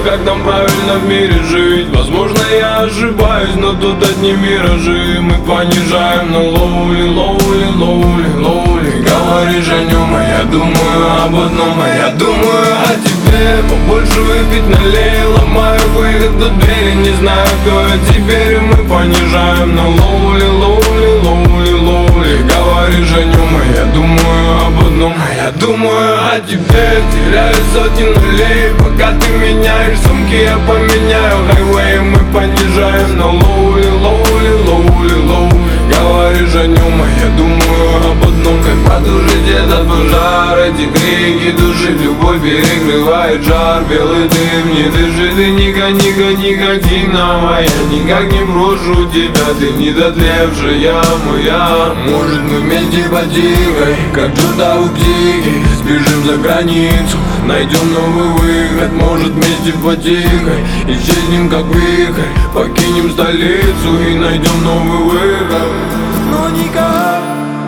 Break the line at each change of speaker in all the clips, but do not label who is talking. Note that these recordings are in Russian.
как нам правильно в мире жить. Возможно, я ошибаюсь, но тут одни миражи. Мы понижаем на лоули, лоули, лоули, лоули. Говоришь о нем, а я думаю об одном, а я думаю о тебе. Побольше выпить налей, ломаю выход до двери. Не знаю, кто я теперь, и мы понижаем на лоули, лоули, лоули, лоули. Говоришь о нем, а я думаю об одном, а я думаю о тебе. Теряю сотни нулей, пока ты меняешь сумки, я поменяю хайвей. Мы понижаем на лоули, лоули, лоули, лоули. Говоришь о нем, а я думаю об одном. Как потушить этот пожар, эти крики души, любовь перекрывает жар. Белый дым не дышит и никотиновая. Я никак не брошу тебя, ты недотлевшая моя. Может, мы вместе по тихой, как Джуда у птики, сбежим за границу, найдем новый выход. Может, вместе по тихой исчезнем как вихрь, покинем столицу и найдем новый выход. Но никак,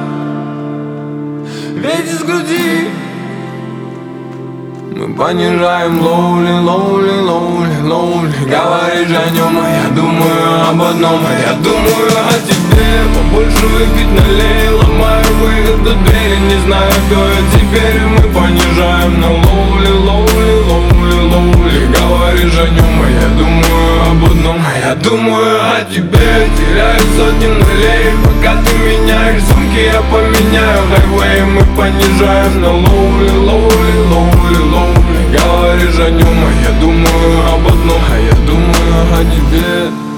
ведь из груди мы понижаем лоули, лоули, лоули, лоули. Говоришь о нем, а я думаю об одном, а я думаю о тебе. Побольше выпить налей, ломаю выход до двери. Не знаю, кто я теперь, и мы понижаем на лоули, лоули, лоули, лоули. Говоришь о нем, а я думаю об одном, а я думаю о тебе. Теряю сотни нулей, пока ты меняешь сумки, я поменяю хайвей. Мы понижаем на лоули, лоули, лоули, лоули. Говоришь о нем, а я думаю об одном, а я думаю о тебе.